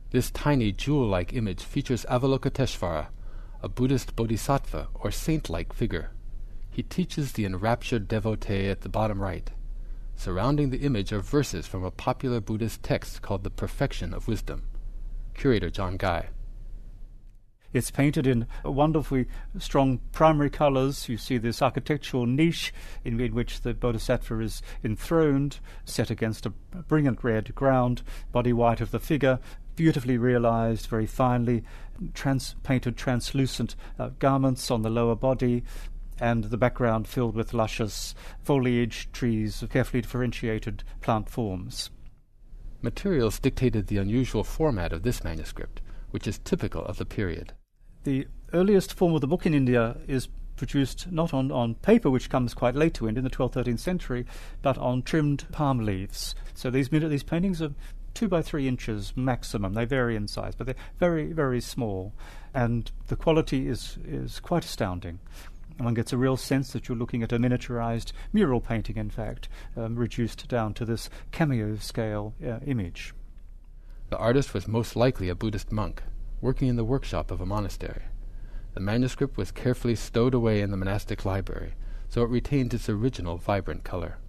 This tiny jewel-like image features Avalokiteshvara, a Buddhist bodhisattva or saint-like figure. He teaches the enraptured devotee at the bottom right. Surrounding the image are verses from a popular Buddhist text called The Perfection of Wisdom. Curator John Guy. It's painted in wonderfully strong primary colours. You see this architectural niche in which the Bodhisattva is enthroned, set against a brilliant red ground, body white of the figure, beautifully realised, very finely painted translucent garments on the lower body, and the background filled with luscious foliage, trees, carefully differentiated plant forms. Materials dictated the unusual format of this manuscript, which is typical of the period. The earliest form of the book in India is produced not on paper, which comes quite late to India in the 12th, 13th century, but on trimmed palm leaves. So these paintings are 2 by 3 inches maximum. They vary in size, but they're very, very small. And the quality is quite astounding. And one gets a real sense that you're looking at a miniaturized mural painting, in fact, reduced down to this cameo scale image. The artist was most likely a Buddhist monk, working in the workshop of a monastery. The manuscript was carefully stowed away in the monastic library, so it retained its original vibrant color.